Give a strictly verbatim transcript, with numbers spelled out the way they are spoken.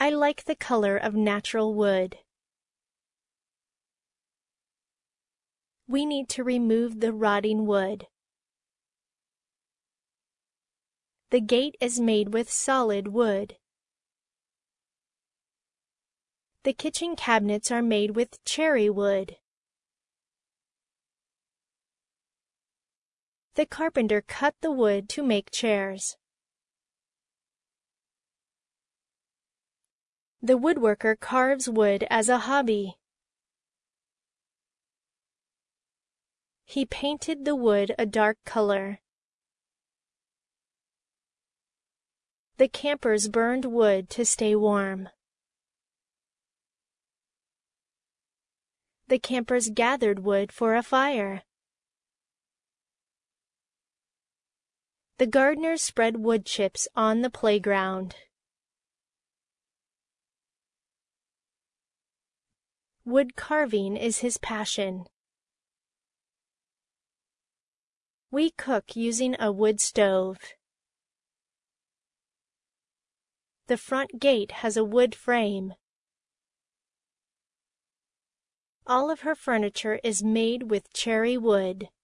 I like the color of natural wood. We need to remove the rotting wood. The gate is made with solid wood. The kitchen cabinets are made with cherry wood. The carpenter cut the wood to make chairs. The woodworker carves wood as a hobby. He painted the wood a dark color. The campers burned wood to stay warm. The campers gathered wood for a fire. The gardeners spread wood chips on the playground. Wood carving is his passion. We cook using a wood stove. The front gate has a wood frame. All of her furniture is made with cherry wood.